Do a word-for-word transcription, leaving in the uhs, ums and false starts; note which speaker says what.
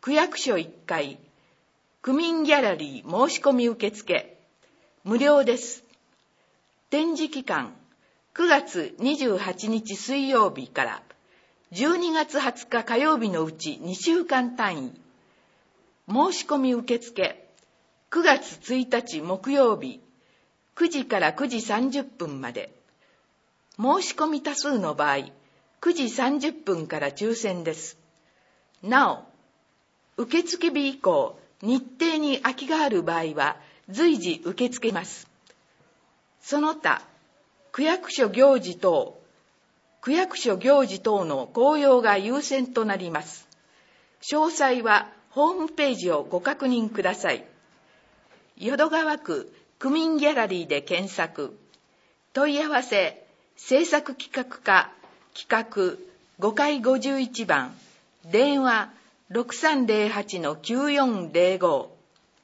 Speaker 1: 区役所いっかい、区民ギャラリー申し込み受付、無料です。展示期間、くがつにじゅうはちにち水曜日からじゅうにがつはつか火曜日のうちにしゅうかん単位。申し込み受付、くがつついたち木曜日、くじからくじさんじゅっぷんまで。申し込み多数の場合、くじさんじゅっぷんから抽選です。なお、受付日以降、日程に空きがある場合は随時受け付けます。その他、区役所行事等、区役所行事等の公用が優先となります。詳細はホームページをご確認ください。淀川区区民ギャラリーで検索。問い合わせ、制作企画課、企画ごかいごじゅういちばん、電話ろくさんぜろはちのきゅうよんぜろご。